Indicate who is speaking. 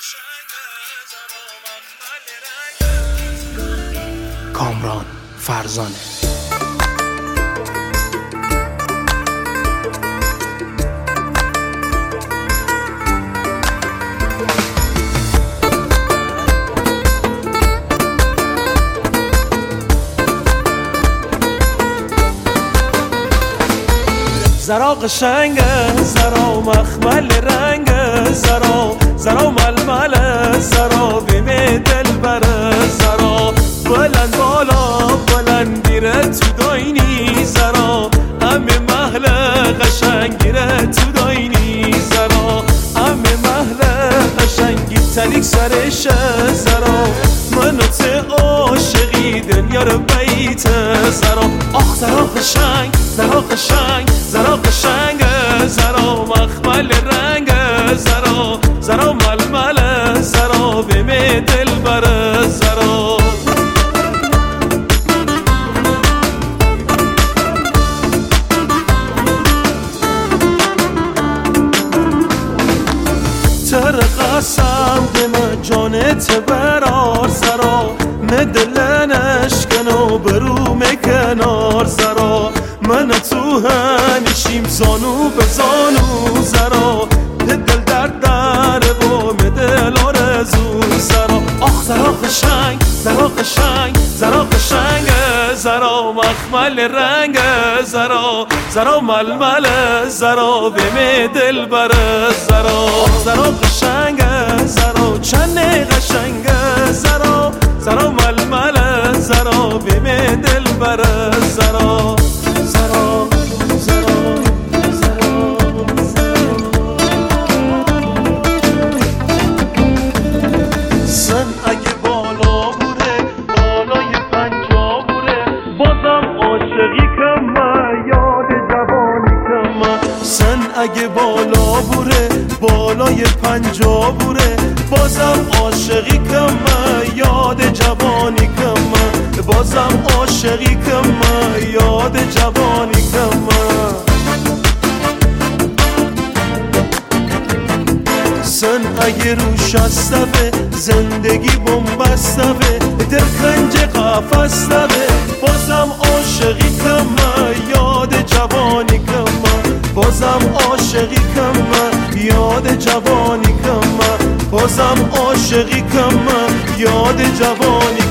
Speaker 1: کامران فرزانه.
Speaker 2: زرا قشنگه، زرا مخمل رنگه، زرا ململه، زرا بیم دل بره، زرا بلند بالا بلند میره تو داینی، زرا همه محل قشنگیره تو داینی، زرا همه محل قشنگی تلیک سرشه، زرا منو ته عاشقی دنیا رو بیته، زرا آخ زرا قشنگ، زرا قشنگ، زرا قشنگه، زرا مخمل رنگه، زرا ململه، زرا بیم دل بره، زرا تر قسم دم جانت برار، زرا مدلنش کنو برو مکنار، زرا من تو هنشیم زانو به زانو، زرا دل در در و دل آرزو، زرا آخ زرا قشنگ، زرا قشنگ، زرا قشنگه، زرا مخمل رنگه، زرا ململه، زرا بیم دل بره، زرا زرا قشنگه، زرا چند قشنگه، زرا ململه، زرا بیم دل بره، زرا سن اگه بالا بوره بالای 50 بوره بازم عاشقی کمه یاد جوانی کمه، سن اگه بالا بوره بالای 50 بوره بازم عاشقی کمه یاد جوانی کمه، بازم عاشقی کمه یاد جوانی کمه، سن اگه روش استوه زندگی بومبستوه در کنج قفستوه بازم عاشقی کمه یاد جوانی کمه، بازم عاشقی کمه یاد جوانی کمه، بازم عاشقی کمه یاد جوانی